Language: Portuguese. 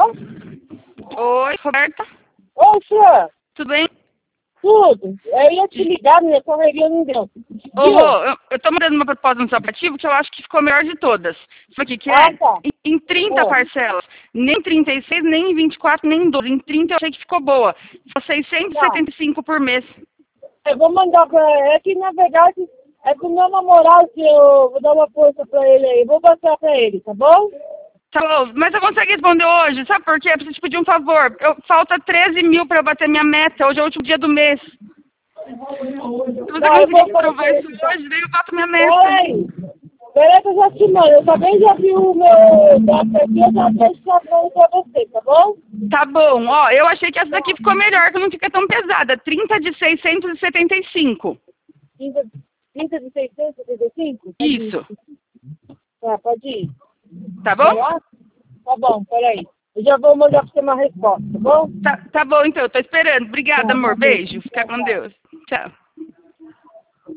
Oi, Roberta. Ô, senhor, Tudo bem? tudo. Eu ia te ligar, minha correria não deu. Ô, Rô, eu tô mandando uma proposta no seu aplicativo que eu acho que ficou melhor de todas. Isso aqui, que é Tá. em 30 parcelas. Nem 36, nem em 24, nem em 12. Em 30 eu achei que ficou boa. Só 675 por mês. Eu vou mandar pra... É que, na verdade, é pro meu namorado que eu vou dar uma força pra ele aí. Vou passar pra ele, tá bom? Tá bom, mas eu consigo responder hoje, sabe por quê? Eu preciso te pedir um favor. Falta 13 mil pra eu bater minha meta. Hoje é o último dia do mês. Se você Não, eu conseguir vou provar fazer. isso hoje, daí eu bato minha meta. Peraí que eu já te mando. Eu também já vi o meu data aqui, eu já deixo falando pra você, tá bom? Tá bom, ó, eu achei que essa daqui ficou melhor, que não fica tão pesada. 30 de 675. 30 de 675? Isso, Tá, pode ir. tá Vai bom? lá? Tá bom, peraí. Eu já vou mandar pra você uma resposta, tá bom? Tá bom, então, eu tô esperando. Obrigada, Tá, amor. tá bem. Beijo. Fica com Deus. Tchau.